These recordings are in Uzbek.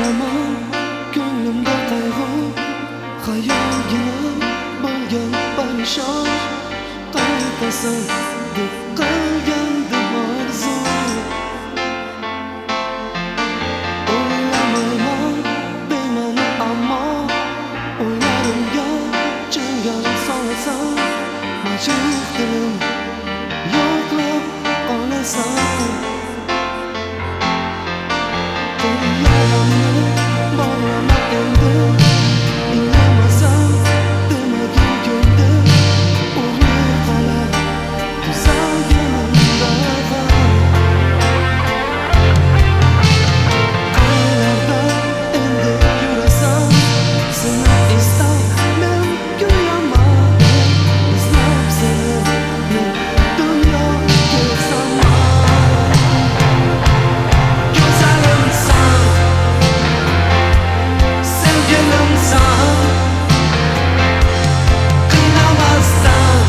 Qilaman ko'nglimda qayg'u, xayolgina bo'lgan parishon. Qaytasan deb qilgandim orzu. O'ylamayman deyman ammo o'ylarimga changal solasan. Majruh dilim yo'qlab qolasan. Qo'llarimni bog'lama endi, inglamasam demagin ko'ndi. O'g'li qolar tuzalganimda ham. Qaylarda endi yurasan, seni istab men kuylaman. Izlab seni men dunyo kezaman. Go'zalimsan, sevgilimsan, qiynamasdan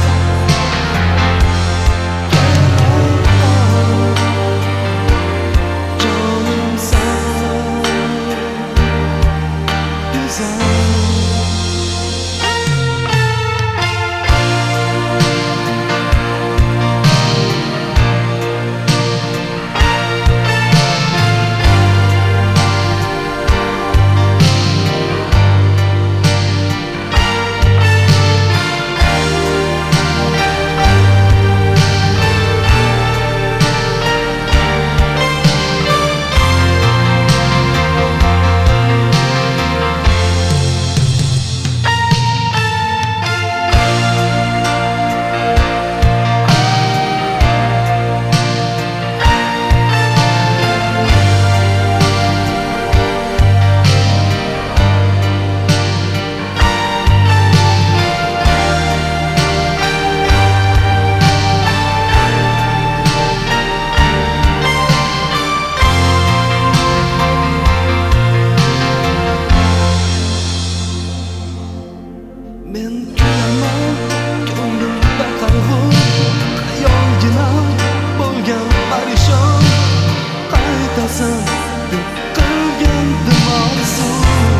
jonimsan, go'zal. Men kulaman ko'nglimda qayg'u, xayolgina bo'lgan parishon. Qaytasan deb qilgandim orzu.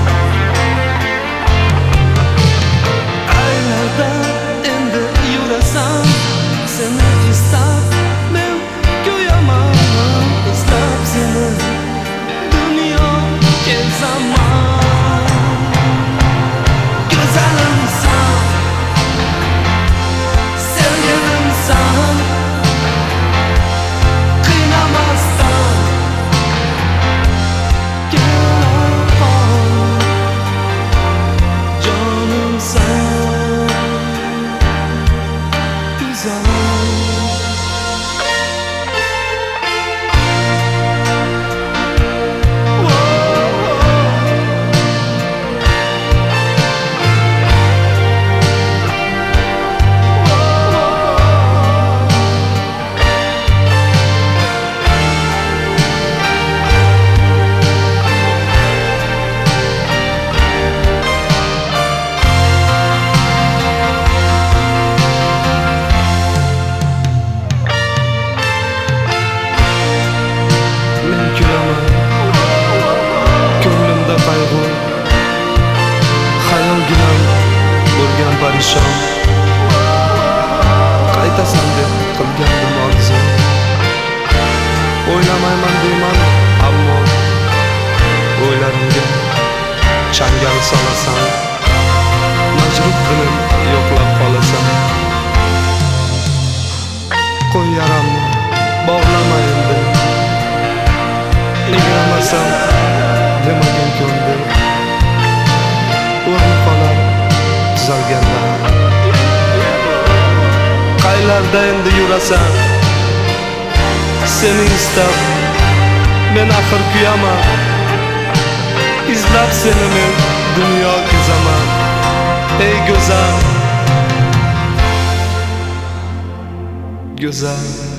Aylarda endi yurasan, seni istab men kuylaman. Izlab seni dunyo kezaman. Go'zalimsan, sevgilimsan, qiynamasdan kelaman. Jonimsan, go'zal. Ko'nglimda qayg'u, xayolgina bo'lgan parishon. Qaytasan deb qilgandim orzu. O'ylamayman deyman ammo o'ylarimga changal solasan. Majruh dilim yo'qlab qolasan. Qo'y yaramni bog'lama endi, inglamasam demagin ko'ndi. O'g'li qolar tuzalganda. Qaylarda endi yurasan, seni istab men axir kuyaman. Izlab seni men dunyo kezaman. Ey go'zal, go'zal.